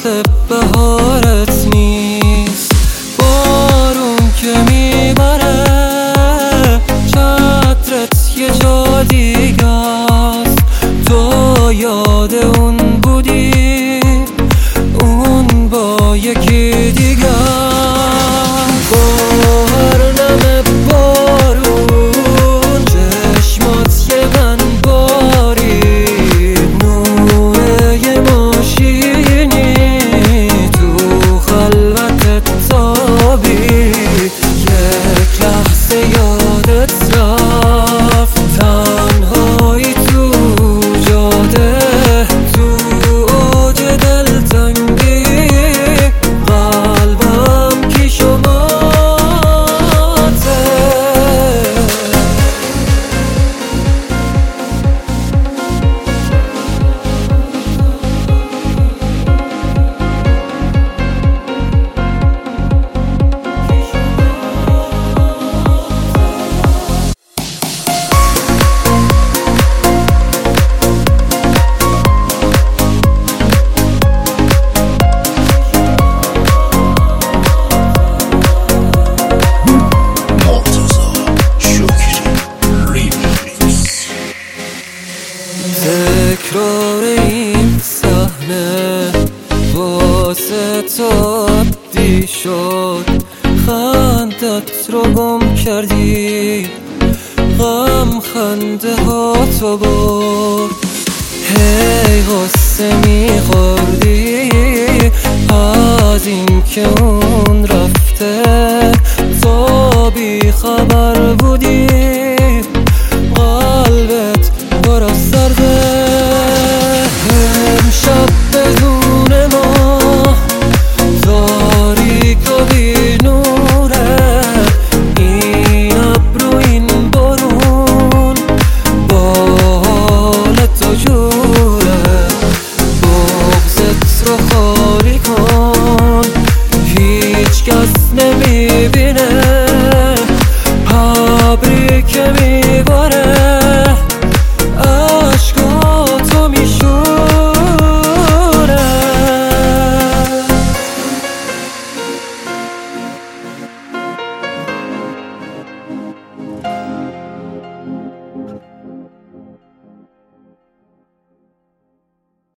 مثل بهارت نیست. بارون که میبره چترت یه جا دیگه است. تو یاد اون بودی، اون با یکی دیگه. با هر نم بارون چشمات یه من باری، نور یه ماشینی تو خلوتت تابی. یک لحظه یادت رفت تنهایی تو جاده، تو اوج دلتنگی قلبم کی شماته. تکرار این صحنه واسه تو عادی شد. خندت رو گم کردی، غم خنده ها تو برد. هی غصه میخوردی از این که اون رفته، تو بی خبر بودی. قلبت برا سرده امشب بدون ما، تاریک و بی نوره. این ابر و این بارون با حال تو جوره. بغضت رو خالی کن، هیچ کس